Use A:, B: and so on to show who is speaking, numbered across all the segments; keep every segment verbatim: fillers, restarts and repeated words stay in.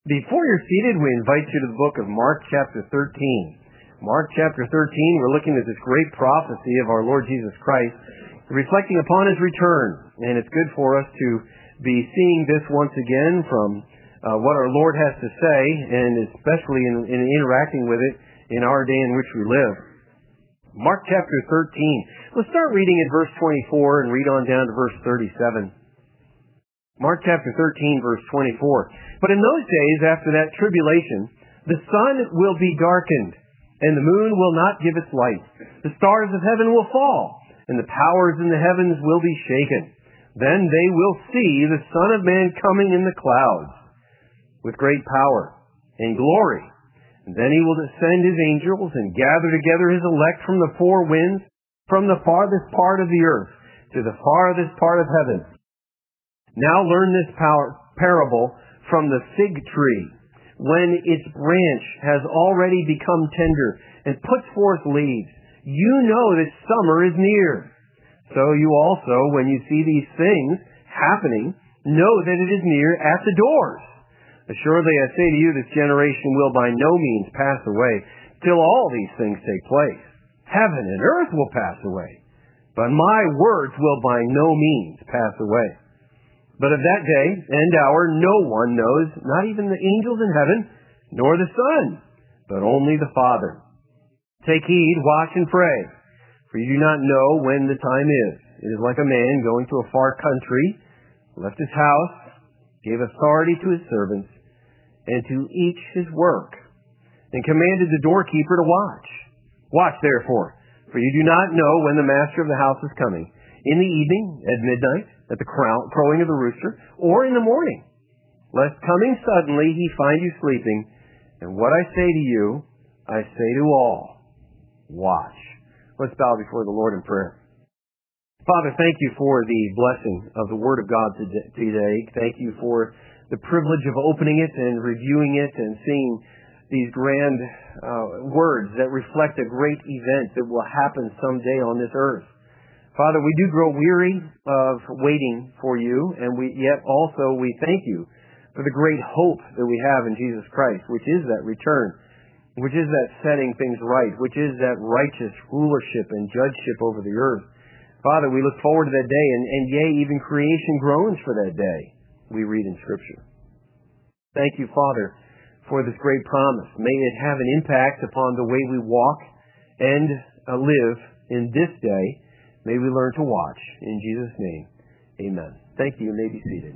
A: Before you're seated, we invite you to the book of Mark chapter thirteen. Mark chapter thirteen, we're looking at this great prophecy of our Lord Jesus Christ, reflecting upon His return. And it's good for us to be seeing this once again from uh, what our Lord has to say, and especially in, in interacting with it in our day in which we live. Mark chapter thirteen. Let's start reading at verse twenty-four and read on down to verse thirty-seven. Mark chapter thirteen, verse twenty-four. But in those days, after that tribulation, the sun will be darkened, and the moon will not give its light. The stars of heaven will fall, and the powers in the heavens will be shaken. Then they will see the Son of Man coming in the clouds with great power and glory. And then He will send His angels and gather together His elect from the four winds, from the farthest part of the earth to the farthest part of heaven. Now learn this power, parable from the fig tree. When its branch has already become tender and puts forth leaves, you know that summer is near. So you also, when you see these things happening, know that it is near at the doors. Assuredly, I say to you, this generation will by no means pass away till all these things take place. Heaven and earth will pass away, but my words will by no means pass away. But of that day and hour no one knows, not even the angels in heaven, nor the Son, but only the Father. Take heed, watch and pray, for you do not know when the time is. It is like a man going to a far country, left his house, gave authority to his servants, and to each his work, and commanded the doorkeeper to watch. Watch therefore, for you do not know when the master of the house is coming, in the evening, at midnight, at the crowing of the rooster, or in the morning, lest coming suddenly He find you sleeping. And what I say to you, I say to all, watch. Let's bow before the Lord in prayer. Father, thank you for the blessing of the Word of God today. Thank you for the privilege of opening it and reviewing it and seeing these grand uh, words that reflect a great event that will happen someday on this earth. Father, we do grow weary of waiting for you, and we yet also we thank you for the great hope that we have in Jesus Christ, which is that return, which is that setting things right, which is that righteous rulership and judgeship over the earth. Father, we look forward to that day, and, and yea, even creation groans for that day, we read in Scripture. Thank you, Father, for this great promise. May it have an impact upon the way we walk and uh, live in this day. May we learn to watch. In Jesus' name, amen. Thank you. You may be seated.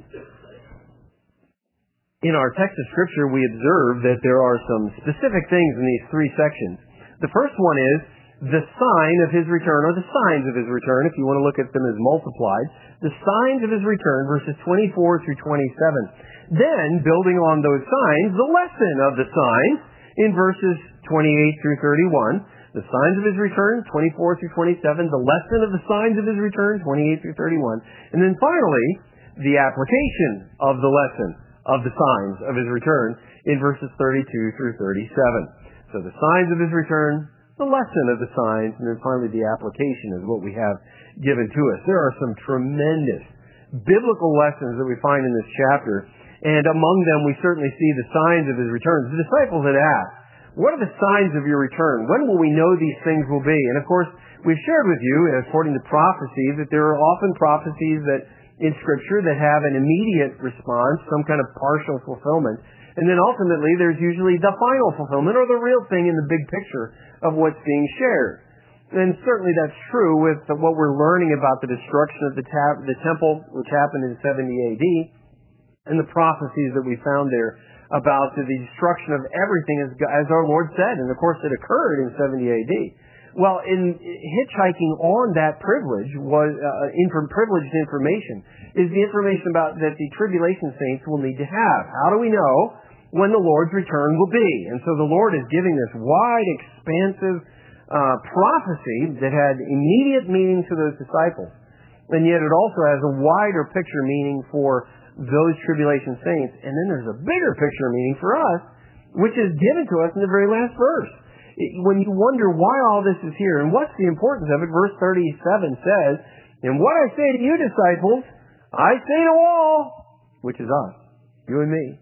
A: In our text of Scripture, we observe that there are some specific things in these three sections. The first one is the sign of His return, or the signs of His return, if you want to look at them as multiplied. The signs of His return, verses twenty-four through twenty-seven. Then, building on those signs, the lesson of the signs in verses twenty-eight through thirty-one. The signs of His return, twenty-four through twenty-seven. The lesson of the signs of His return, twenty-eight through thirty-one. And then finally, the application of the lesson of the signs of His return in verses thirty-two through thirty-seven. So the signs of His return, the lesson of the signs, and then finally the application is what we have given to us. There are some tremendous biblical lessons that we find in this chapter, and among them we certainly see the signs of His return. The disciples had asked, what are the signs of your return? When will we know these things will be? And of course, we've shared with you, according to prophecy, that there are often prophecies that in Scripture that have an immediate response, some kind of partial fulfillment. And then ultimately, there's usually the final fulfillment, or the real thing in the big picture of what's being shared. And certainly that's true with what we're learning about the destruction of the, tab- the temple, which happened in seventy A D, and the prophecies that we found there about the destruction of everything as, as our Lord said, and of course it occurred in seventy A D. Well, in hitchhiking on that privilege was uh, in, privileged information is the information about that the tribulation saints will need to have. How do we know when the Lord's return will be? And so the Lord is giving this wide, expansive uh, prophecy that had immediate meaning to those disciples, and yet it also has a wider picture meaning for those tribulation saints. And then there's a bigger picture meaning for us, which is given to us in the very last verse. When you wonder why all this is here and what's the importance of it, verse thirty-seven says, and what I say to you, disciples, I say to all, which is us, you and me,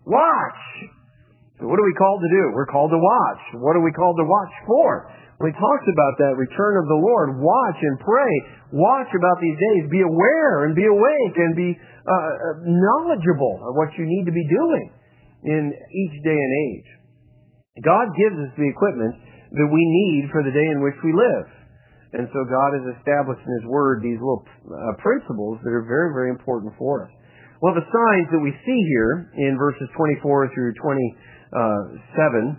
A: Watch! So what are we called to do? We're called to watch. What are we called to watch for? When he talks about that return of the Lord, watch and pray. Watch about these days. Be aware and be awake and be uh, knowledgeable of what you need to be doing in each day and age. God gives us the equipment that we need for the day in which we live. And so God has established in His Word these little uh, principles that are very, very important for us. Well, the signs that we see here in verses twenty-four through twenty-seven,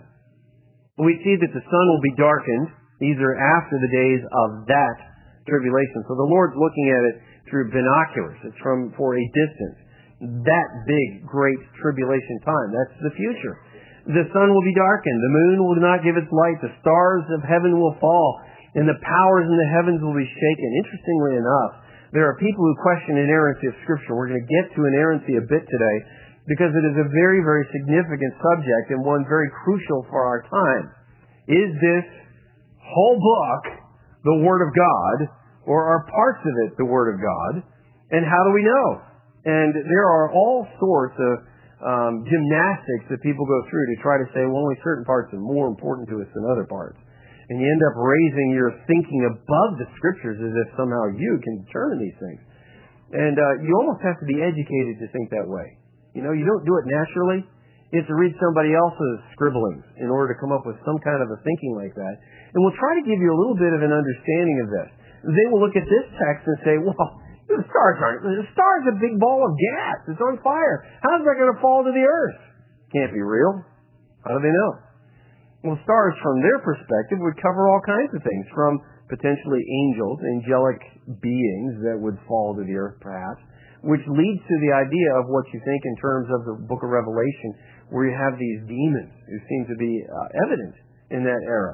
A: we see that the sun will be darkened. These are after the days of that tribulation. So the Lord's looking at it through binoculars. It's from for a distance. That big, great tribulation time. That's the future. The sun will be darkened. The moon will not give its light. The stars of heaven will fall. And the powers in the heavens will be shaken. Interestingly enough, there are people who question inerrancy of Scripture. We're going to get to inerrancy a bit today because it is a very, very significant subject and one very crucial for our time. Is this whole book the Word of God, or are parts of it the Word of God? And how do we know? And there are all sorts of um, gymnastics that people go through to try to say, well, only certain parts are more important to us than other parts. And you end up raising your thinking above the Scriptures as if somehow you can determine these things. And uh, you almost have to be educated to think that way. You know, you don't do it naturally. You have to read somebody else's scribblings in order to come up with some kind of a thinking like that. And we'll try to give you a little bit of an understanding of this. They will look at this text and say, well, the stars aren't. The star's a big ball of gas. It's on fire. How's that going to fall to the earth? Can't be real. How do they know? Well, stars, from their perspective, would cover all kinds of things, from potentially angels, angelic beings that would fall to the earth, perhaps, which leads to the idea of what you think in terms of the book of Revelation, where you have these demons who seem to be uh, evident in that era.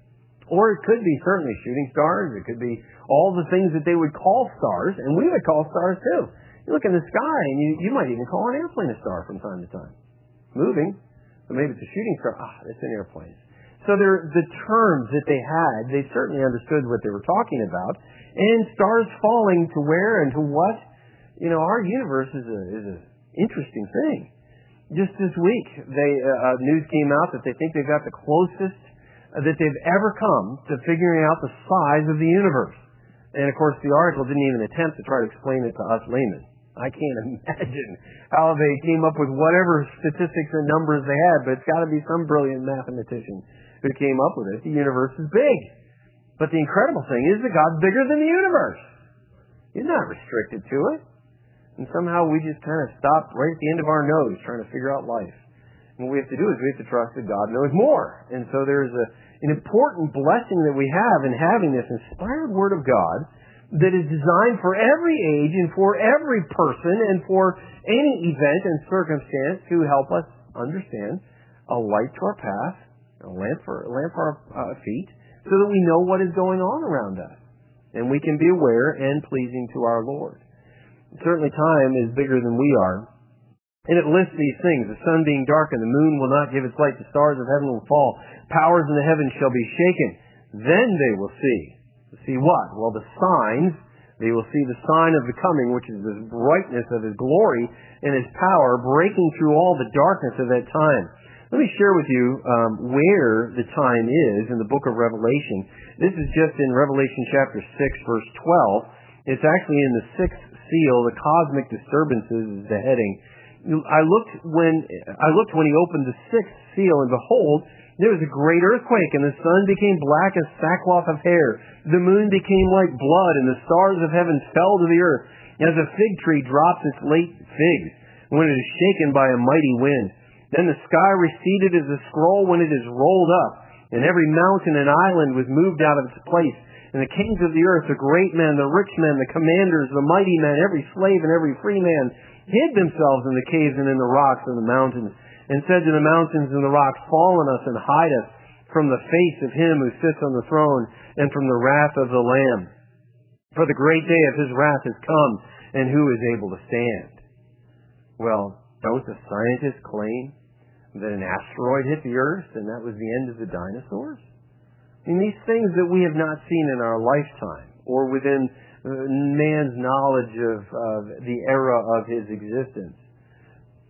A: Or it could be certainly shooting stars. It could be all the things that they would call stars, and we would call stars too. You look in the sky, and you, you might even call an airplane a star from time to time. Moving. So maybe it's a shooting star. Ah, it's an airplane. So they're, the terms that they had, they certainly understood what they were talking about. And stars falling to where and to what? You know, our universe is a is an interesting thing. Just this week, they uh, news came out that they think they've got the closest uh, that they've ever come to figuring out the size of the universe. And of course, the article didn't even attempt to try to explain it to us laymen. I can't imagine how they came up with whatever statistics and numbers they had, but it's got to be some brilliant mathematician who came up with it. The universe is big. But the incredible thing is that God's bigger than the universe. He's not restricted to it. And somehow we just kind of stop right at the end of our nose trying to figure out life. And what we have to do is we have to trust that God knows more. And so there's a, an important blessing that we have in having this inspired Word of God that is designed for every age and for every person and for any event and circumstance to help us understand a light to our path, a lamp for, a lamp for our uh, feet, so that we know what is going on around us. And we can be aware and pleasing to our Lord. Certainly time is bigger than we are. And it lists these things. The sun being darkened, the moon will not give its light, the stars of heaven will fall, powers in the heavens shall be shaken. Then they will see. See what? Well, the signs. They will see the sign of the coming, which is the brightness of His glory and His power breaking through all the darkness of that time. Let me share with you um, where the time is in the book of Revelation. This is just in Revelation chapter six, verse twelve. It's actually in the sixth seal. The cosmic disturbances is the heading. I looked when I looked when He opened the sixth seal, and behold, there was a great earthquake, and the sun became black as sackcloth of hair. The moon became like blood, and the stars of heaven fell to the earth, as a fig tree drops its late figs when it is shaken by a mighty wind. Then the sky receded as a scroll when it is rolled up, and every mountain and island was moved out of its place. And the kings of the earth, the great men, the rich men, the commanders, the mighty men, every slave and every free man, hid themselves in the caves and in the rocks and the mountains, and said to the mountains and the rocks, fall on us and hide us from the face of Him who sits on the throne and from the wrath of the Lamb. For the great day of His wrath has come, and who is able to stand? Well, don't the scientists claim that an asteroid hit the earth and that was the end of the dinosaurs? I mean, these things that we have not seen in our lifetime or within man's knowledge of, of the era of his existence.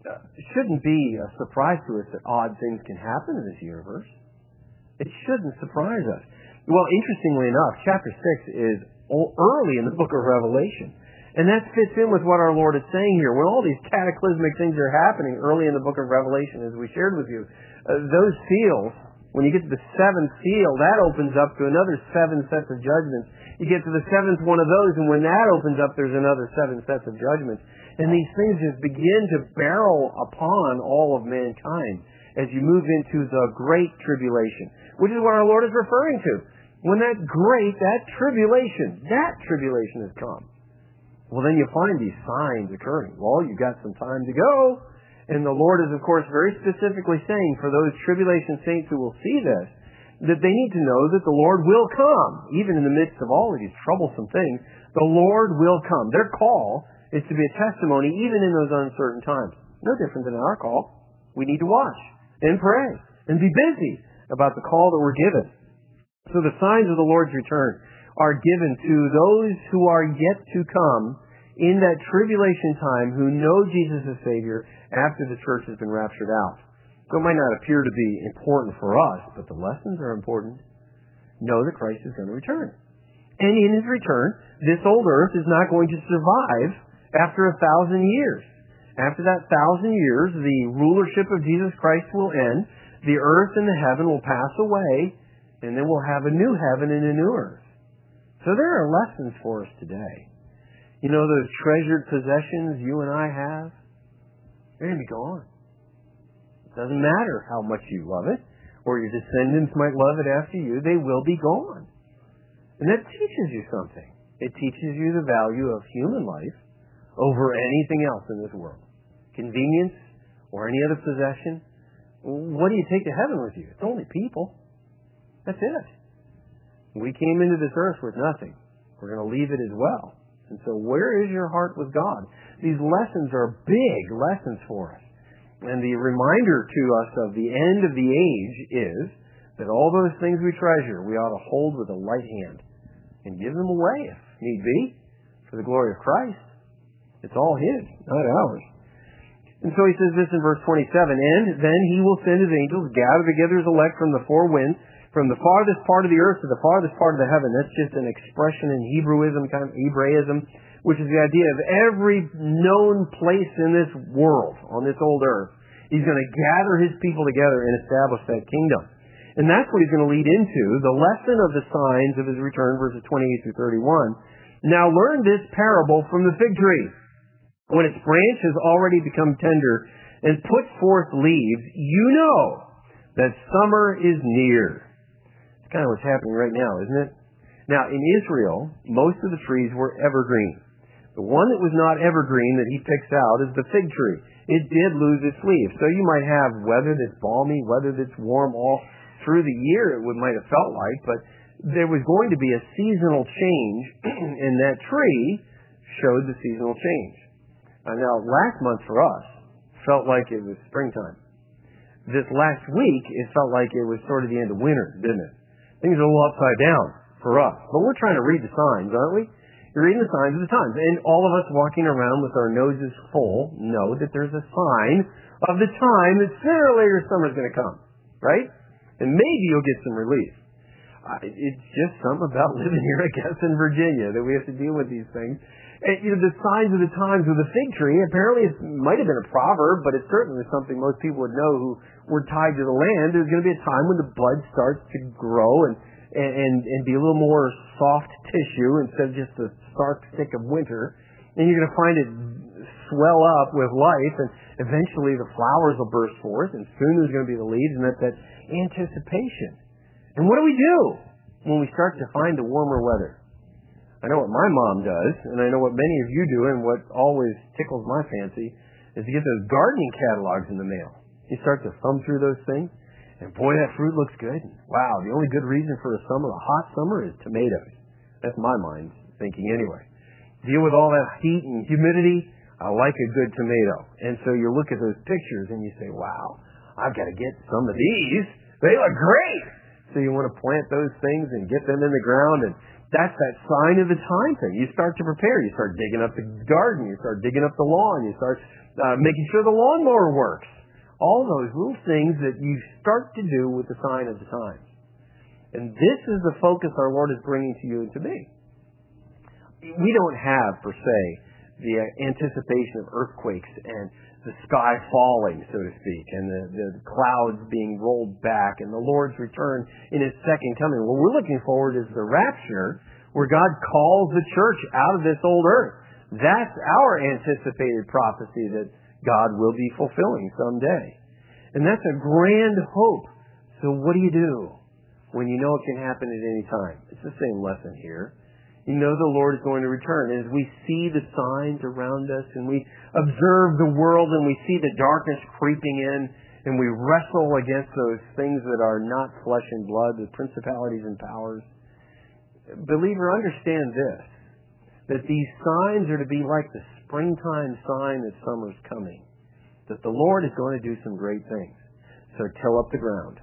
A: it shouldn't be a surprise to us that odd things can happen in this universe. It shouldn't surprise us. Well, interestingly enough, chapter six is early in the book of Revelation. And that fits in with what our Lord is saying here. When all these cataclysmic things are happening early in the book of Revelation, as we shared with you, uh, those seals, when you get to the seventh seal, that opens up to another seven sets of judgments. You get to the seventh one of those, and when that opens up, there's another seven sets of judgments. And these things just begin to barrel upon all of mankind as you move into the great tribulation, which is what our Lord is referring to. When that great, that tribulation, that tribulation has come, well, then you find these signs occurring. Well, you've got some time to go. And the Lord is, of course, very specifically saying for those tribulation saints who will see this, that they need to know that the Lord will come. Even in the midst of all of these troublesome things, the Lord will come. Their call is to be a testimony even in those uncertain times. No different than our call. We need to watch and pray and be busy about the call that we're given. So the signs of the Lord's return are given to those who are yet to come in that tribulation time who know Jesus as Savior after the church has been raptured out. So it might not appear to be important for us, but the lessons are important. Know that Christ is going to return. And in His return, this old earth is not going to survive after a thousand years. After that thousand years, the rulership of Jesus Christ will end, the earth and the heaven will pass away, and then we'll have a new heaven and a new earth. So there are lessons for us today. You know, those treasured possessions you and I have, they're going to be gone. It doesn't matter how much you love it, or your descendants might love it after you, they will be gone. And that teaches you something. It teaches you the value of human life over anything else in this world. Convenience or any other possession. What do you take to heaven with you? It's only people. That's it. We came into this earth with nothing. We're going to leave it as well. And so where is your heart with God? These lessons are big lessons for us. And the reminder to us of the end of the age is that all those things we treasure, we ought to hold with a light hand and give them away if need be for the glory of Christ. It's all His, not ours. And so He says this in verse twenty-seven, and then He will send His angels, gather together His elect from the four winds, from the farthest part of the earth to the farthest part of the heaven. That's just an expression in Hebrewism, kind of Hebraism, which is the idea of every known place in this world, on this old earth. He's going to gather His people together and establish that kingdom. And that's what He's going to lead into, the lesson of the signs of His return, verses twenty-eight through thirty-one. Now learn this parable from the fig tree. When its branch has already become tender and puts forth leaves, you know that summer is near. Kind of what's happening right now, isn't it? Now, in Israel, most of the trees were evergreen. The one that was not evergreen that he picks out is the fig tree. It did lose its leaves. So you might have weather that's balmy, weather that's warm all through the year, it would, might have felt like, but there was going to be a seasonal change, and that tree showed the seasonal change. Uh, now, last month for us felt like it was springtime. This last week, it felt like it was sort of the end of winter, didn't it? Things are a little upside down for us. But we're trying to read the signs, aren't we? You're reading the signs of the times. And all of us walking around with our noses full know that there's a sign of the time that sooner or later summer's going to come. Right? And maybe you'll get some relief. Uh, it's just something about living here, I guess, in Virginia that we have to deal with these things. And, you know, the signs of the times with the fig tree, apparently it might have been a proverb, but it certainly was something most people would know who were tied to the land. There's going to be a time when the bud starts to grow and, and, and be a little more soft tissue instead of just the stark stick of winter. And you're going to find it swell up with life, and eventually the flowers will burst forth, and soon there's going to be the leaves, and that's that anticipation. And what do we do when we start to find the warmer weather? I know what my mom does, and I know what many of you do, and what always tickles my fancy is to get those gardening catalogs in the mail. You start to thumb through those things, and boy, that fruit looks good. Wow, the only good reason for a summer, a hot summer, is tomatoes. That's my mind thinking anyway. Deal with all that heat and humidity, I like a good tomato. And so you look at those pictures and you say, wow, I've got to get some of these. They look great. So you want to plant those things and get them in the ground, and that's that sign of the time thing. You start to prepare. You start digging up the garden. You start digging up the lawn. You start uh, making sure the lawnmower works. All those little things that you start to do with the sign of the times. And this is the focus our Lord is bringing to you and to me. We don't have, per se, the anticipation of earthquakes and the sky falling, so to speak, and the, the clouds being rolled back and the Lord's return in His second coming. What we're looking forward is the rapture, where God calls the church out of this old earth. That's our anticipated prophecy that God will be fulfilling someday. And that's a grand hope. So what do you do when you know it can happen at any time? It's the same lesson here. You know the Lord is going to return. And as we see the signs around us and we observe the world and we see the darkness creeping in and we wrestle against those things that are not flesh and blood, the principalities and powers, believer, understand this, that these signs are to be like the springtime sign that summer's coming, that the Lord is going to do some great things. So till up the ground.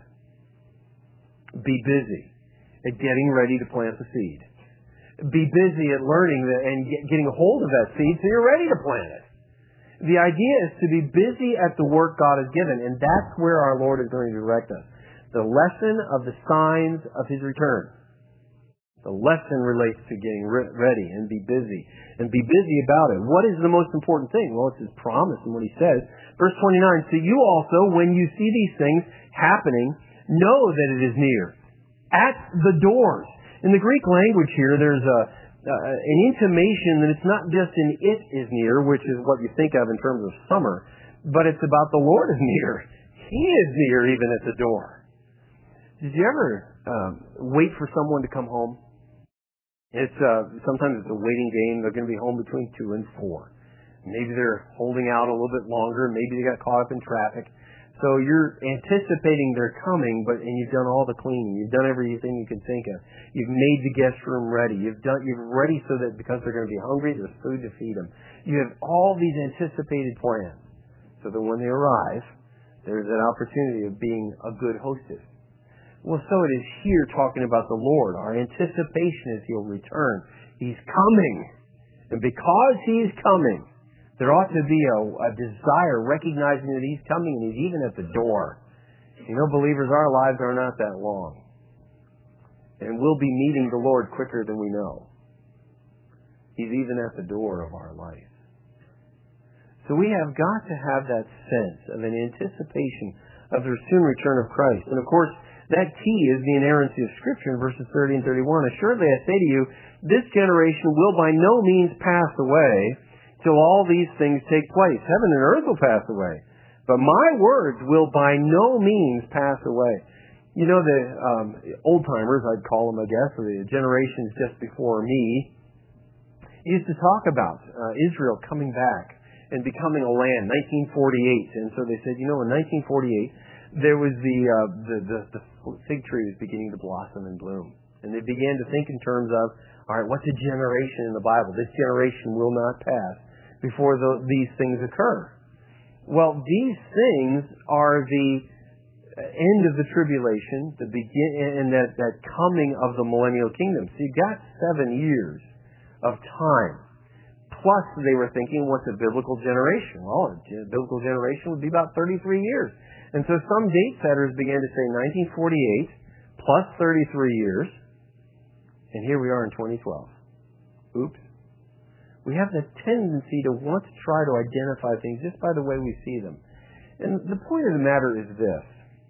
A: Be busy at getting ready to plant the seed. Be busy at learning that and get, getting a hold of that seed so you're ready to plant it. The idea is to be busy at the work God has given, and that's where our Lord is going to direct us. The lesson of the signs of His return. The lesson relates to getting re- ready and be busy. And be busy about it. What is the most important thing? Well, it's His promise and what He says. Verse twenty-nine, so you also, when you see these things happening, know that it is near. At the doors. In the Greek language here, there's a, uh, an intimation that it's not just an it is near, which is what you think of in terms of summer, but it's about the Lord is near. He is near even at the door. Did you ever um, wait for someone to come home? It's uh, sometimes it's a waiting game. They're going to be home between two and four. Maybe they're holding out a little bit longer. Maybe they got caught up in traffic. So you're anticipating they're coming, but and you've done all the cleaning. You've done everything you can think of. You've made the guest room ready. You've done you've ready so that because they're going to be hungry, there's food to feed them. You have all these anticipated plans, so that when they arrive, there's an opportunity of being a good hostess. Well, so it is here talking about the Lord. Our anticipation is He'll return. He's coming, and because He's coming, there ought to be a, a desire recognizing that He's coming and He's even at the door. You know, believers, our lives are not that long. And we'll be meeting the Lord quicker than we know. He's even at the door of our life. So we have got to have that sense of an anticipation of the soon return of Christ. And of course, that key is the inerrancy of Scripture in verses thirty and thirty-one. Assuredly I say to you, this generation will by no means pass away till all these things take place. Heaven and earth will pass away, but my words will by no means pass away. You know, the um, old-timers, I'd call them, I guess, or the generations just before me, used to talk about uh, Israel coming back and becoming a land, nineteen forty-eight. And so they said, you know, in nineteen forty-eight, there was the, uh, the, the, the fig tree was beginning to blossom and bloom. And they began to think in terms of, all right, what's a generation in the Bible? This generation will not pass before the, these things occur. Well, these things are the end of the tribulation, the begin, and that, that coming of the millennial kingdom. So you've got seven years of time. Plus, they were thinking, what's a biblical generation? Well, a biblical generation would be about thirty-three years. And so some date setters began to say nineteen forty-eight plus thirty-three years, and here we are in twenty twelve. Oops. We have the tendency to want to try to identify things just by the way we see them. And the point of the matter is this.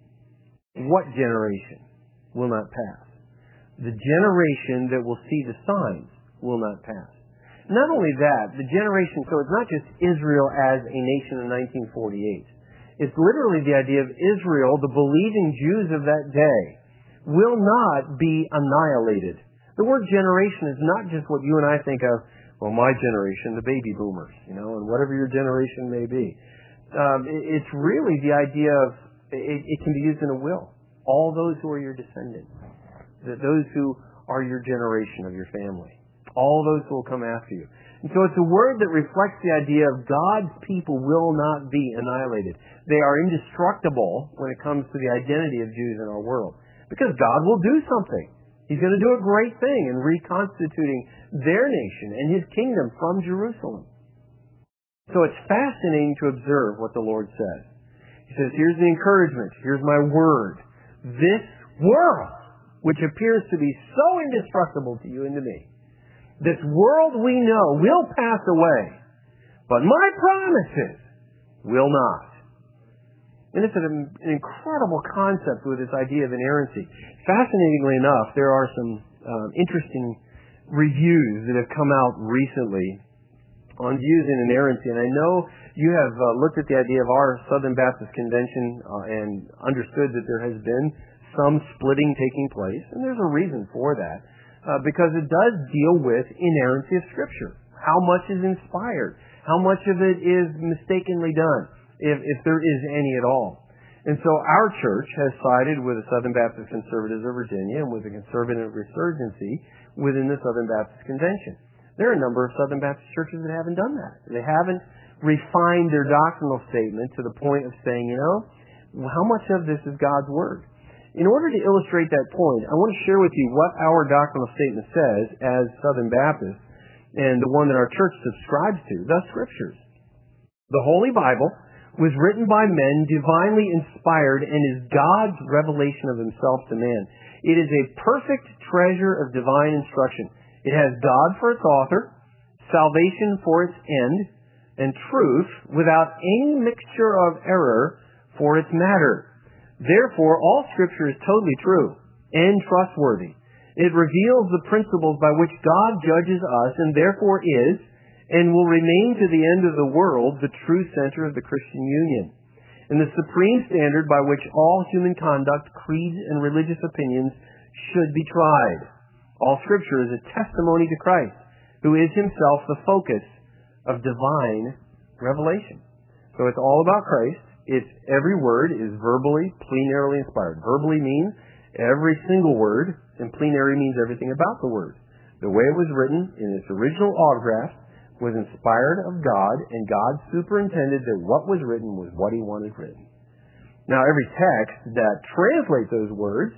A: What generation will not pass? The generation that will see the signs will not pass. Not only that, the generation, so it's not just Israel as a nation in nineteen forty-eight. It's literally the idea of Israel, the believing Jews of that day, will not be annihilated. The word generation is not just what you and I think of, well, my generation, the baby boomers, you know, and whatever your generation may be. Um, it, it's really the idea of, it, it can be used in a will. All those who are your descendants, that those who are your generation of your family, all those who will come after you. And so it's a word that reflects the idea of God's people will not be annihilated. They are indestructible when it comes to the identity of Jews in our world. Because God will do something. He's going to do a great thing in reconstituting their nation and His kingdom from Jerusalem. So it's fascinating to observe what the Lord says. He says, here's the encouragement. Here's my word. This world, which appears to be so indestructible to you and to me, this world we know will pass away, but my promises will not. And it's an, an incredible concept with this idea of inerrancy. Fascinatingly enough, there are some um, interesting reviews that have come out recently on views in inerrancy. And I know you have uh, looked at the idea of our Southern Baptist Convention uh, and understood that there has been some splitting taking place. And there's a reason for that, uh, because it does deal with inerrancy of Scripture. How much is inspired? How much of it is mistakenly done, if, if there is any at all? And so our church has sided with the Southern Baptist Conservatives of Virginia and with the Conservative Resurgency within the Southern Baptist Convention. There are a number of Southern Baptist churches that haven't done that. They haven't refined their doctrinal statement to the point of saying, you know, how much of this is God's Word? In order to illustrate that point, I want to share with you what our doctrinal statement says as Southern Baptists, and the one that our church subscribes to, the Scriptures. The Holy Bible was written by men, divinely inspired, and is God's revelation of Himself to man. It is a perfect treasure of divine instruction. It has God for its author, salvation for its end, and truth without any mixture of error for its matter. Therefore, all Scripture is totally true and trustworthy. It reveals the principles by which God judges us and therefore is and will remain to the end of the world the true center of the Christian union, and the supreme standard by which all human conduct, creeds, and religious opinions should be tried. All Scripture is a testimony to Christ, who is Himself the focus of divine revelation. So it's all about Christ. It's every word is verbally, plenarily inspired. Verbally means every single word, and plenary means everything about the word. The way it was written in its original autograph was inspired of God, and God superintended that what was written was what He wanted written. Now, every text that translates those words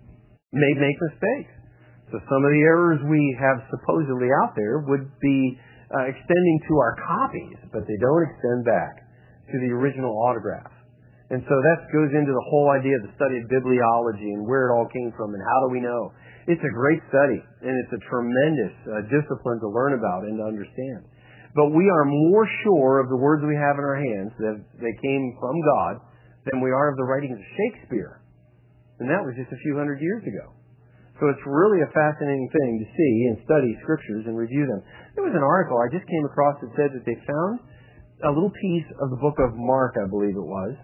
A: may make mistakes. So some of the errors we have supposedly out there would be uh, extending to our copies, but they don't extend back to the original autograph. And so that goes into the whole idea of the study of bibliology and where it all came from and how do we know. It's a great study, and it's a tremendous uh, discipline to learn about and to understand. But we are more sure of the words we have in our hands that they came from God than we are of the writings of Shakespeare. And that was just a few hundred years ago. So it's really a fascinating thing to see and study Scriptures and review them. There was an article I just came across that said that they found a little piece of the book of Mark, I believe it was,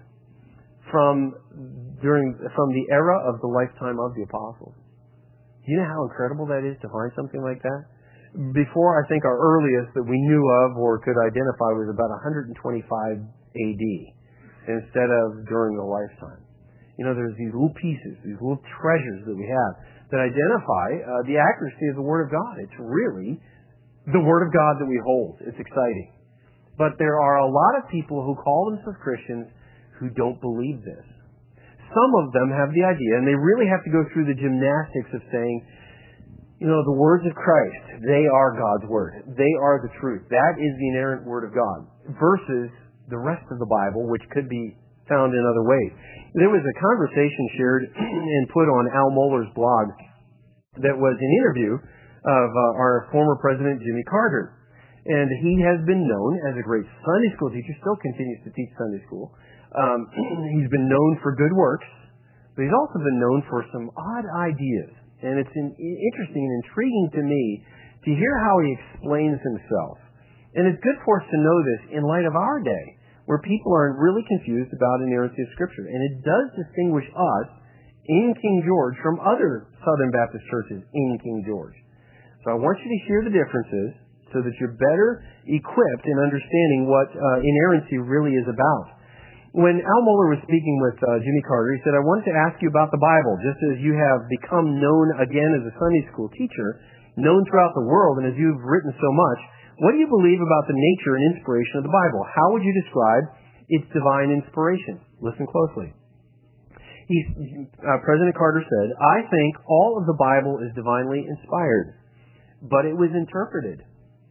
A: from during from the era of the lifetime of the apostles. Do you know how incredible that is to find something like that? Before, I think our earliest that we knew of or could identify was about one hundred twenty-five A D instead of during the lifetime. You know, there's these little pieces, these little treasures that we have that identify uh, the accuracy of the Word of God. It's really the Word of God that we hold. It's exciting. But there are a lot of people who call themselves Christians who don't believe this. Some of them have the idea, and they really have to go through the gymnastics of saying, you know, the words of Christ, they are God's Word. They are the truth. That is the inerrant Word of God. Versus the rest of the Bible, which could be found in other ways. There was a conversation shared and put on Al Mohler's blog that was an interview of uh, our former president, Jimmy Carter. And he has been known as a great Sunday school teacher, still continues to teach Sunday school. Um, he's been known for good works, but he's also been known for some odd ideas. And it's in, interesting and intriguing to me to hear how he explains himself. And it's good for us to know this in light of our day, where people are really confused about inerrancy of Scripture. And it does distinguish us in King George from other Southern Baptist churches in King George. So I want you to hear the differences so that you're better equipped in understanding what uh, inerrancy really is about. When Al Mohler was speaking with uh, Jimmy Carter, he said, I wanted to ask you about the Bible, just as you have become known again as a Sunday school teacher, known throughout the world, and as you've written so much, what do you believe about the nature and inspiration of the Bible? How would you describe its divine inspiration? Listen closely. He, uh, President Carter said, I think all of the Bible is divinely inspired, but it was interpreted.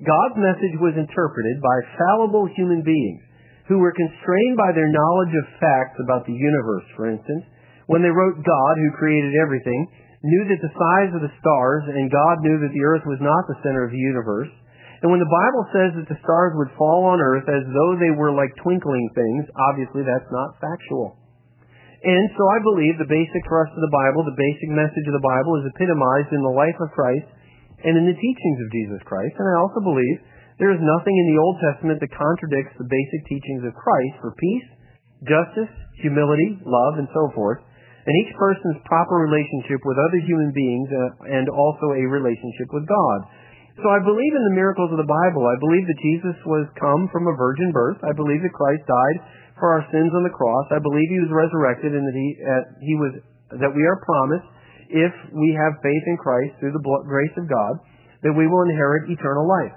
A: God's message was interpreted by fallible human beings who were constrained by their knowledge of facts about the universe, for instance. When they wrote God, who created everything, knew that the size of the stars, and God knew that the earth was not the center of the universe. And when the Bible says that the stars would fall on earth as though they were like twinkling things, obviously that's not factual. And so I believe the basic thrust of the Bible, the basic message of the Bible, is epitomized in the life of Christ and in the teachings of Jesus Christ. And I also believe there is nothing in the Old Testament that contradicts the basic teachings of Christ for peace, justice, humility, love, and so forth, and each person's proper relationship with other human beings uh, and also a relationship with God. So I believe in the miracles of the Bible. I believe that Jesus was come from a virgin birth. I believe that Christ died for our sins on the cross. I believe He was resurrected and that He uh, He was that we are promised, if we have faith in Christ through the grace of God, that we will inherit eternal life.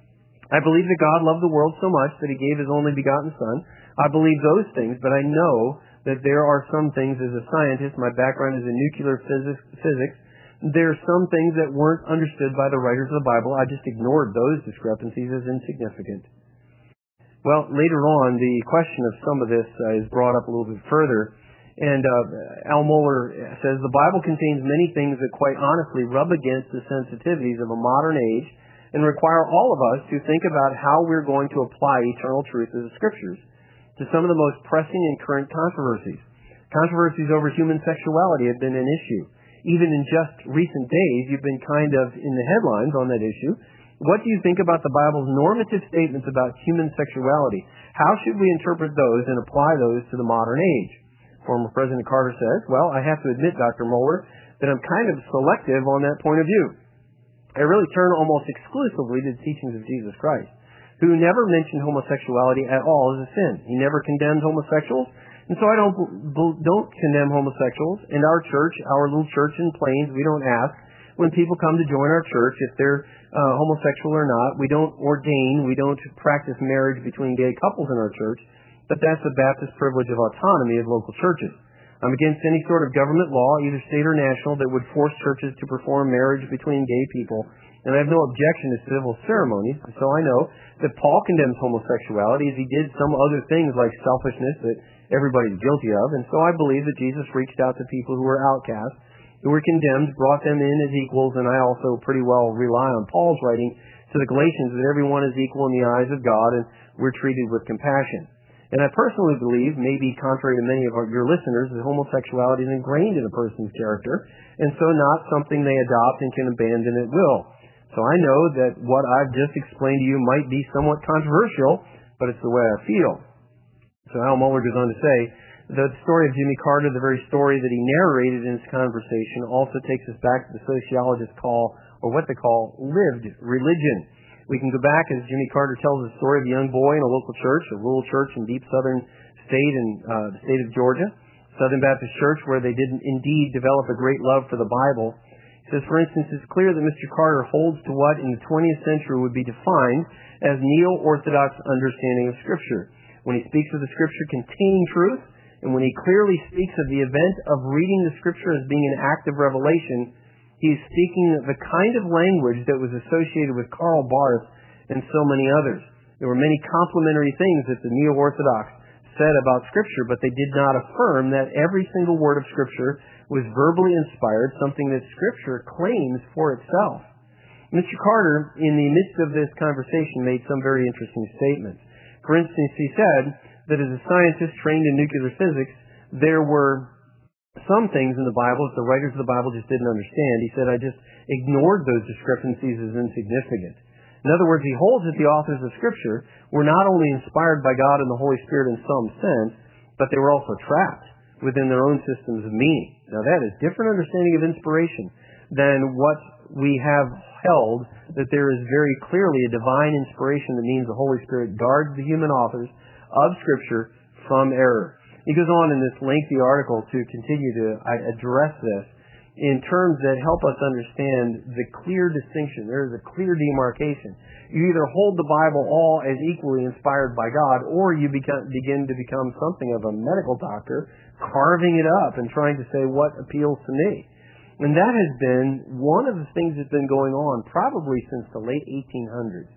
A: I believe that God loved the world so much that He gave His only begotten Son. I believe those things, but I know that there are some things, as a scientist, my background is in nuclear physics, physics, there are some things that weren't understood by the writers of the Bible. I just ignored those discrepancies as insignificant. Well, later on, the question of some of this uh, is brought up a little bit further. And uh, Al Mohler says, the Bible contains many things that quite honestly rub against the sensitivities of a modern age and require all of us to think about how we're going to apply eternal truth of the Scriptures to some of the most pressing and current controversies. Controversies over human sexuality have been an issue. Even in just recent days, you've been kind of in the headlines on that issue. What do you think about the Bible's normative statements about human sexuality? How should we interpret those and apply those to the modern age? Former President Carter says, well, I have to admit, Doctor Mohler, that I'm kind of selective on that point of view. I really turn almost exclusively to the teachings of Jesus Christ, who never mentioned homosexuality at all as a sin. He never condemned homosexuals, and so I don't don't condemn homosexuals. In our church, our little church in Plains, we don't ask when people come to join our church if they're uh, homosexual or not. We don't ordain, we don't practice marriage between gay couples in our church, but that's the Baptist privilege of autonomy of local churches. I'm against any sort of government law, either state or national, that would force churches to perform marriage between gay people. And I have no objection to civil ceremonies. So I know that Paul condemns homosexuality as he did some other things like selfishness that everybody's guilty of. And so I believe that Jesus reached out to people who were outcasts, who were condemned, brought them in as equals. And I also pretty well rely on Paul's writing to the Galatians that everyone is equal in the eyes of God and we're treated with compassion. And I personally believe, maybe contrary to many of our, your listeners, that homosexuality is ingrained in a person's character, and so not something they adopt and can abandon at will. So I know that what I've just explained to you might be somewhat controversial, but it's the way I feel. So Al Mohler goes on to say, the story of Jimmy Carter, the very story that he narrated in this conversation, also takes us back to the sociologists call, or what they call, lived religion. We can go back, as Jimmy Carter tells the story of a young boy in a local church, a rural church in deep southern state in uh, the state of Georgia, Southern Baptist Church, where they did indeed develop a great love for the Bible. He says, for instance, it's clear that Mister Carter holds to what in the twentieth century would be defined as neo-Orthodox understanding of Scripture. When he speaks of the Scripture containing truth, and when he clearly speaks of the event of reading the Scripture as being an act of revelation, he is speaking the kind of language that was associated with Karl Barth and so many others. There were many complimentary things that the neo-Orthodox said about Scripture, but they did not affirm that every single word of Scripture was verbally inspired, something that Scripture claims for itself. Mister Carter, in the midst of this conversation, made some very interesting statements. For instance, he said that as a scientist trained in nuclear physics, there were some things in the Bible that the writers of the Bible just didn't understand. He said, I just ignored those discrepancies as insignificant. In other words, he holds that the authors of Scripture were not only inspired by God and the Holy Spirit in some sense, but they were also trapped within their own systems of meaning. Now that is different understanding of inspiration than what we have held, that there is very clearly a divine inspiration that means the Holy Spirit guards the human authors of Scripture from error. He goes on in this lengthy article to continue to address this in terms that help us understand the clear distinction. There is a clear demarcation. You either hold the Bible all as equally inspired by God, or you become, begin to become something of a medical doctor, carving it up and trying to say what appeals to me. And that has been one of the things that's been going on probably since the late eighteen hundreds.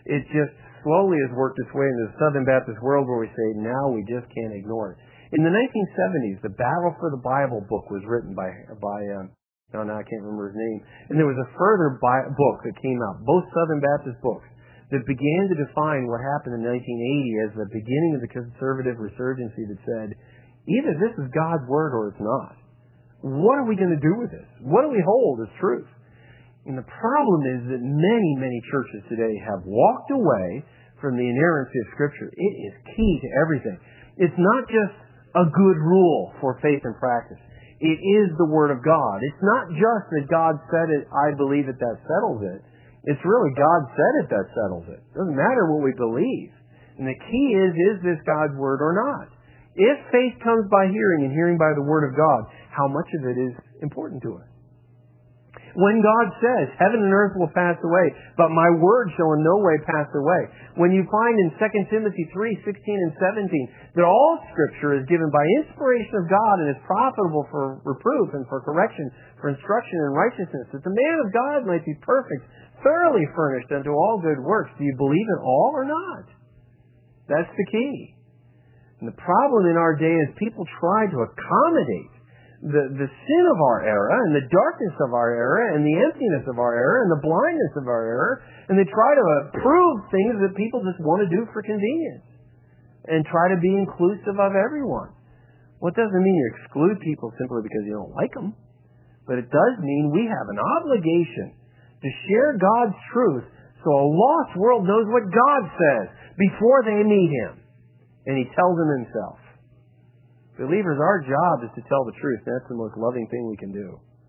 A: it just slowly has worked its way into the Southern Baptist world where we say, now we just can't ignore it. In the nineteen seventies, the Battle for the Bible book was written by, by um, no, no, I can't remember his name. And there was a further bi- book that came out, both Southern Baptist books, that began to define what happened in nineteen eighty as the beginning of the conservative resurgency that said, either this is God's Word or it's not. What are we going to do with this? What do we hold as truth? And the problem is that many, many churches today have walked away from the inerrancy of Scripture. It is key to everything. It's not just a good rule for faith and practice. It is the Word of God. It's not just that God said it, I believe it, that settles it. It's really God said it, that settles it. It doesn't matter what we believe. And the key is, is this God's Word or not? If faith comes by hearing and hearing by the Word of God, how much of it is important to us? When God says, heaven and earth will pass away, but my word shall in no way pass away. When you find in Second Timothy three, sixteen and seventeen, that all Scripture is given by inspiration of God and is profitable for reproof and for correction, for instruction in righteousness, that the man of God might be perfect, thoroughly furnished unto all good works. Do you believe it all or not? That's the key. And the problem in our day is people try to accommodate The, the sin of our era and the darkness of our era and the emptiness of our era and the blindness of our era, and they try to approve things that people just want to do for convenience and try to be inclusive of everyone. Well, it doesn't mean you exclude people simply because you don't like them, but it does mean we have an obligation to share God's truth so a lost world knows what God says before they meet Him, and He tells them Himself. Believers, our job is to tell the truth. That's the most loving thing we can do.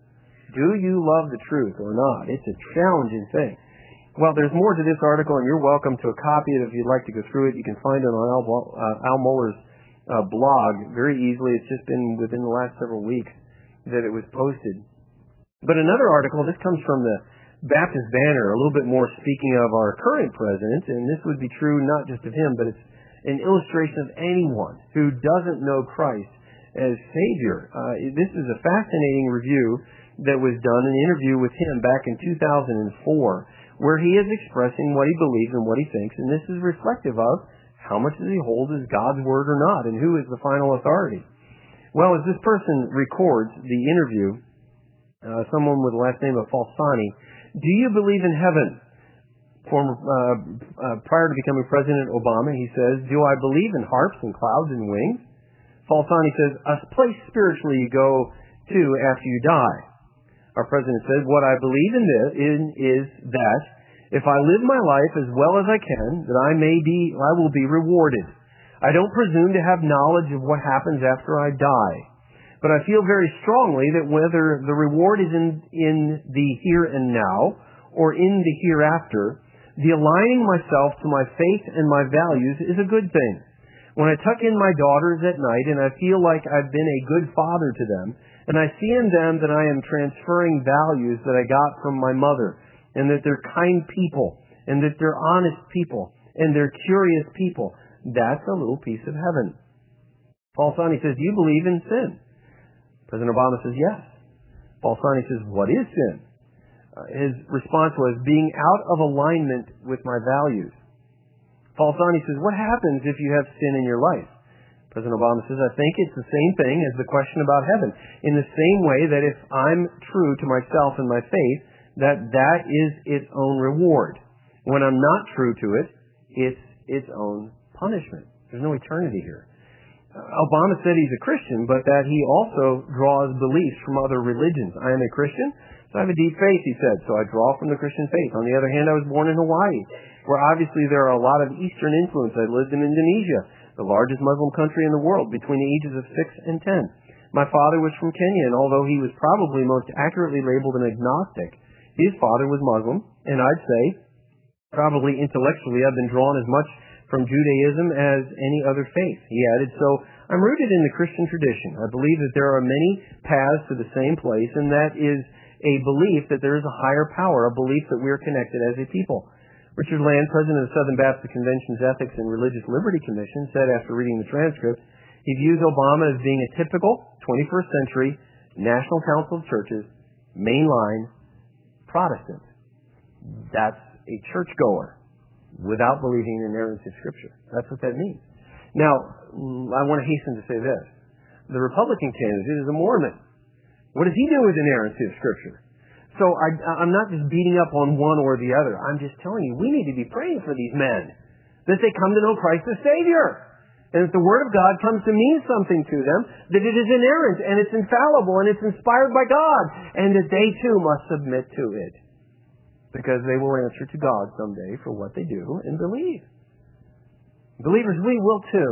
A: Do you love the truth or not? It's a challenging thing. Well, there's more to this article, and you're welcome to a copy of it if you'd like to go through it. You can find it on Al, uh, Al Mohler's uh, blog very easily. It's just been within the last several weeks that it was posted. But another article, this comes from the Baptist Banner, a little bit more speaking of our current president, and this would be true not just of him, but it's an illustration of anyone who doesn't know Christ as Savior. Uh, this is a fascinating review that was done, an interview with him back in two thousand four, where he is expressing what he believes and what he thinks, and this is reflective of how much does he hold as God's Word or not, and who is the final authority. Well, as this person records the interview, uh, someone with the last name of Falsani, do you believe in heaven? Former, uh, uh, prior to becoming President Obama, he says, do I believe in harps and clouds and wings? Falsani says, a place spiritually you go to after you die. Our president says, what I believe in, this, in is that if I live my life as well as I can, that I may be, I will be rewarded. I don't presume to have knowledge of what happens after I die. But I feel very strongly that whether the reward is in, in the here and now or in the hereafter, the aligning myself to my faith and my values is a good thing. When I tuck in my daughters at night and I feel like I've been a good father to them, and I see in them that I am transferring values that I got from my mother, and that they're kind people, and that they're honest people, and they're curious people, that's a little piece of heaven. Falsani says, do you believe in sin? President Obama says, yes. Falsani says, what is sin? Uh, his response was, being out of alignment with my values. Falsani says, what happens if you have sin in your life? President Obama says, I think it's the same thing as the question about heaven. In the same way that if I'm true to myself and my faith, that that is its own reward. When I'm not true to it, it's its own punishment. There's no eternity here. Uh, Obama said he's a Christian, but that he also draws beliefs from other religions. I am a Christian, so I have a deep faith, he said, so I draw from the Christian faith. On the other hand, I was born in Hawaii, where obviously there are a lot of Eastern influence. I lived in Indonesia, the largest Muslim country in the world, between the ages of six and ten. My father was from Kenya, and although he was probably most accurately labeled an agnostic, his father was Muslim, and I'd say, probably intellectually, I've been drawn as much from Judaism as any other faith. He added, so I'm rooted in the Christian tradition. I believe that there are many paths to the same place, and that is a belief that there is a higher power, a belief that we are connected as a people. Richard Land, president of the Southern Baptist Convention's Ethics and Religious Liberty Commission, said after reading the transcript, he views Obama as being a typical twenty-first century National Council of Churches, mainline Protestant. That's a churchgoer. without believing in inerrancy of Scripture. That's what that means. Now, I want to hasten to say this. The Republican candidate is a Mormon. What does he do with inerrancy of Scripture? So I, I'm not just beating up on one or the other. I'm just telling you, we need to be praying for these men, that they come to know Christ as Savior. And that the Word of God comes to mean something to them, that it is inerrant, and it's infallible, and it's inspired by God, and that they too must submit to it. Because they will answer to God someday for what they do and believe. Believers, we will too.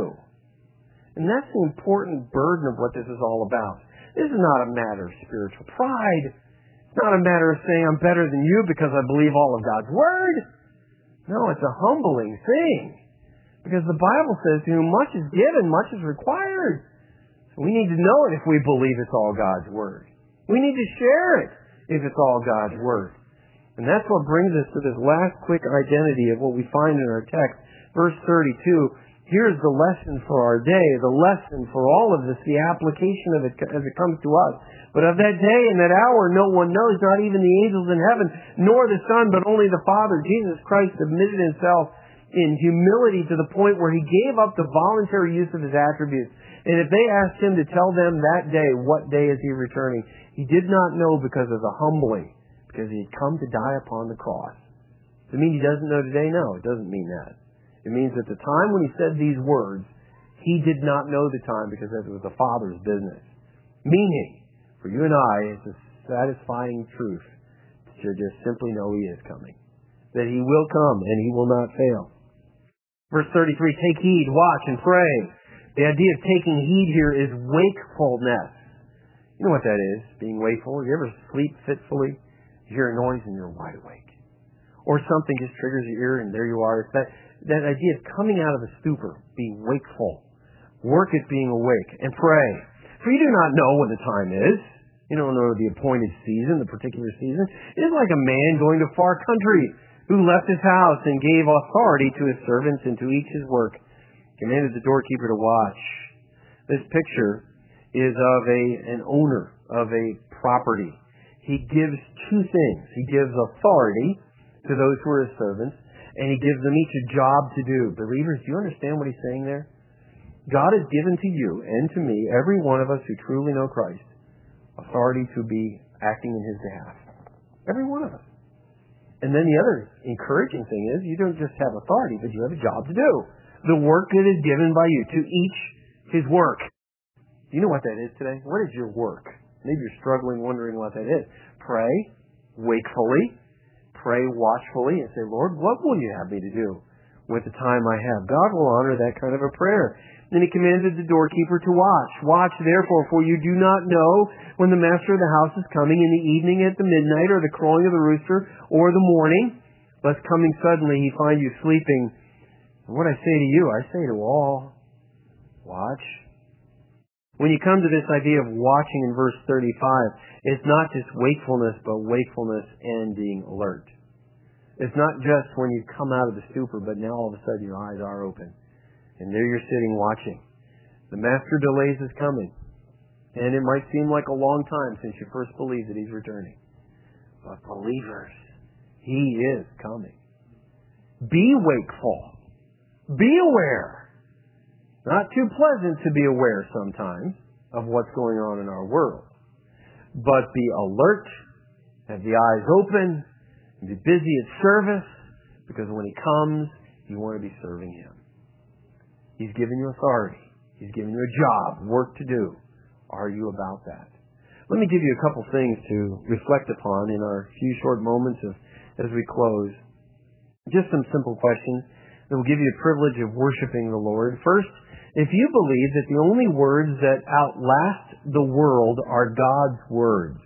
A: And that's the important burden of what this is all about. This is not a matter of spiritual pride. It's not a matter of saying I'm better than you because I believe all of God's Word. No, it's a humbling thing. Because the Bible says to whom much is given, much is required. So we need to know it if we believe it's all God's Word. We need to share it if it's all God's Word. And that's what brings us to this last quick identity of what we find in our text. Verse thirty-two, here's the lesson for our day, the lesson for all of this, the application of it as it comes to us. But of that day and that hour no one knows, not even the angels in heaven, nor the Son, but only the Father. Jesus Christ submitted himself in humility to the point where he gave up the voluntary use of his attributes. And if they asked him to tell them that day, what day is he returning, he did not know because of the humbling, because he had come to die upon the cross. Does it mean he doesn't know today? No, it doesn't mean that. It means at the time when he said these words, he did not know the time because it was the Father's business. Meaning, for you and I, it's a satisfying truth to just simply know he is coming. That he will come and he will not fail. Verse thirty-three, take heed, watch, and pray. The idea of taking heed here is wakefulness. You know what that is, being wakeful? You ever sleep fitfully? You hear a noise and you're wide awake. Or something just triggers your ear and there you are. It's that, that idea of coming out of a stupor, being wakeful. Work at being awake and pray. For you do not know when the time is. You don't know the appointed season, the particular season. It is like a man going to far country, who left his house and gave authority to his servants and to each his work, commanded the doorkeeper to watch. This picture is of a an owner of a property. He gives two things. He gives authority to those who are his servants, and he gives them each a job to do. Believers, do you understand what he's saying there? God has given to you and to me, every one of us who truly know Christ, authority to be acting in his behalf. Every one of us. And then the other encouraging thing is you don't just have authority, but you have a job to do. The work that is given by you, to each his work. Do you know what that is today? What is your work? Maybe you're struggling, wondering what that is. Pray wakefully, pray watchfully, and say, Lord, what will you have me to do with the time I have? God will honor that kind of a prayer. Then he commanded the doorkeeper to watch. Watch, therefore, for you do not know when the master of the house is coming, in the evening, at the midnight, or the crowing of the rooster, or the morning, lest coming suddenly he find you sleeping. And what I say to you, I say to all, watch. When you come to this idea of watching in verse thirty-five, it's not just wakefulness, but wakefulness and being alert. It's not just when you come out of the stupor, but now all of a sudden your eyes are open. And there you're sitting watching. The master delays his coming. And it might seem like a long time since you first believed that he's returning. But believers, he is coming. Be wakeful. Be aware. Not too pleasant to be aware sometimes of what's going on in our world. But be alert, have the eyes open, and be busy at service, because when he comes, you want to be serving him. He's given you authority. He's given you a job, work to do. Are you about that? Let me give you a couple things to reflect upon in our few short moments of, as we close. Just some simple questions that will give you the privilege of worshiping the Lord. First, if you believe that the only words that outlast the world are God's words,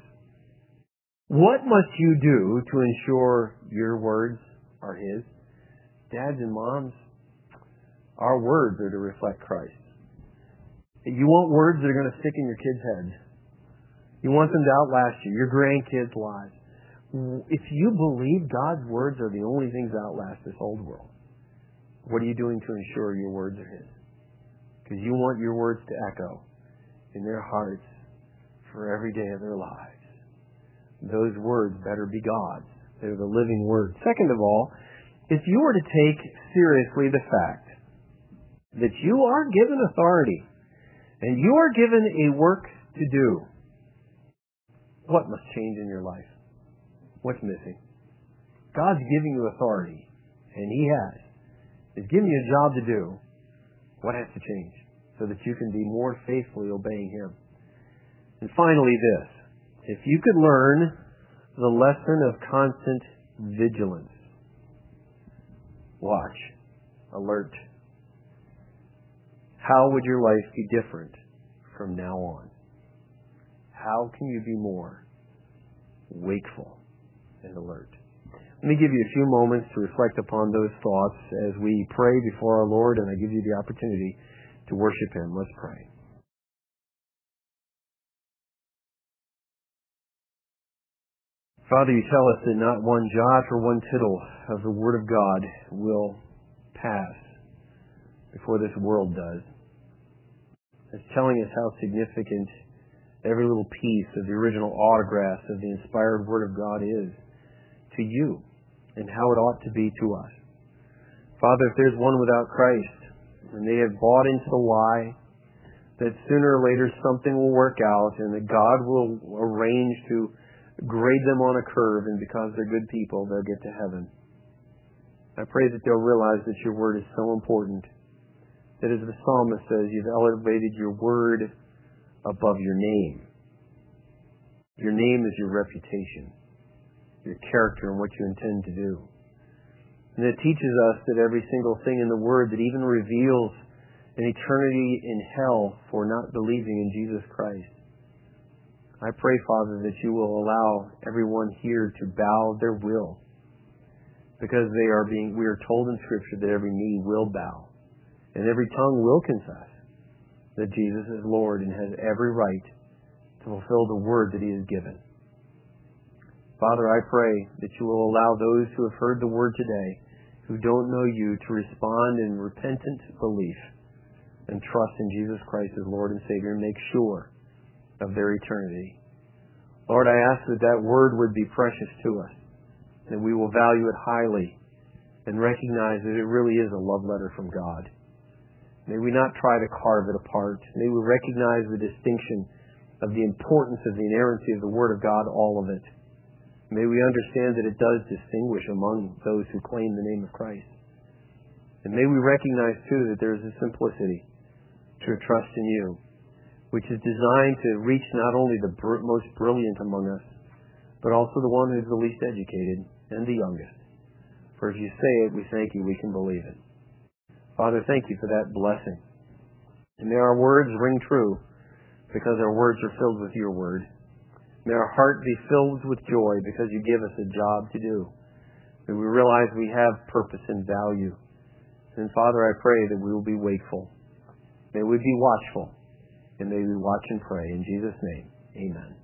A: what must you do to ensure your words are His? Dads and moms, our words are to reflect Christ. You want words that are going to stick in your kids' heads. You want them to outlast you, your grandkids' lives. If you believe God's words are the only things that outlast this old world, what are you doing to ensure your words are His? Because you want your words to echo in their hearts for every day of their lives. Those words better be God's. They're the living Word. Second of all, if you were to take seriously the fact that you are given authority and you are given a work to do, what must change in your life? What's missing? God's giving you authority, and He has. He's giving you a job to do. What has to change so that you can be more faithfully obeying Him? And finally this, if you could learn the lesson of constant vigilance, watch, alert, how would your life be different from now on? How can you be more wakeful and alert? Let me give you a few moments to reflect upon those thoughts as we pray before our Lord, and I give you the opportunity to worship Him. Let's pray. Father, you tell us that not one jot or one tittle of the Word of God will pass before this world does. It's telling us how significant every little piece of the original autograph of the inspired Word of God is to you and how it ought to be to us. Father, if there's one without Christ and they have bought into the lie that sooner or later something will work out and that God will arrange to grade them on a curve, and because they're good people, they'll get to heaven. I pray that they'll realize that your word is so important, that as the psalmist says, you've elevated your word above your name. Your name is your reputation, your character, and what you intend to do. And it teaches us that every single thing in the word that even reveals an eternity in hell for not believing in Jesus Christ, I pray, Father, that you will allow everyone here to bow their will, because they are being, we are told in Scripture that every knee will bow and every tongue will confess that Jesus is Lord and has every right to fulfill the word that He has given. Father, I pray that you will allow those who have heard the word today, who don't know you, to respond in repentant belief and trust in Jesus Christ as Lord and Savior, and make sure of their eternity. Lord, I ask that that word would be precious to us, that we will value it highly and recognize that it really is a love letter from God. May we not try to carve it apart. May we recognize the distinction of the importance of the inerrancy of the Word of God, all of it. May we understand that it does distinguish among those who claim the name of Christ. And may we recognize, too, that there is a simplicity to trust in you, which is designed to reach not only the br- most brilliant among us, but also the one who's the least educated and the youngest. For if you say it, we thank you, we can believe it. Father, thank you for that blessing. And may our words ring true, because our words are filled with your word. May our heart be filled with joy, because you give us a job to do. May we realize we have purpose and value. And Father, I pray that we will be wakeful. May we be watchful. And may we watch and pray. In Jesus' name, amen.